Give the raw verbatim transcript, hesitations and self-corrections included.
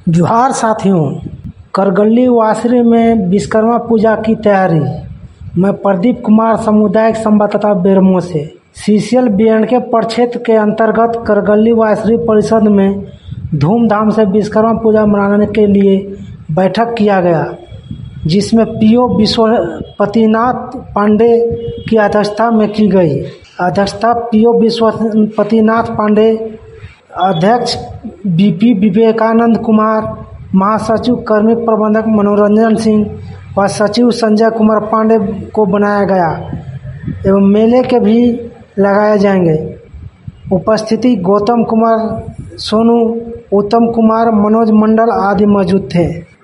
जोहार साथियों, करगली वासरी में विश्वकर्मा पूजा की तैयारी। मैं प्रदीप कुमार, सामुदायिक संवाददाता बेरमो से। सीसीएल बीएंडके प्रक्षेत्र के अंतर्गत करगली वासरी परिषद में धूमधाम से विश्वकर्मा पूजा मनाने के लिए बैठक किया गया, जिसमें पीओ विश्वपतिनाथ पांडे की अध्यक्षता में की गई। अध्यक्षता पीओ विश्वपतिनाथ पांडे, अध्यक्ष बीपी विवेकानंद कुमार, महासचिव कार्मिक प्रबंधक मनोरंजन सिंह व सचिव संजय कुमार पांडे को बनाया गया एवं मेले के भी लगाए जाएंगे। उपस्थिति गौतम कुमार सोनू, उत्तम कुमार, मनोज मंडल आदि मौजूद थे।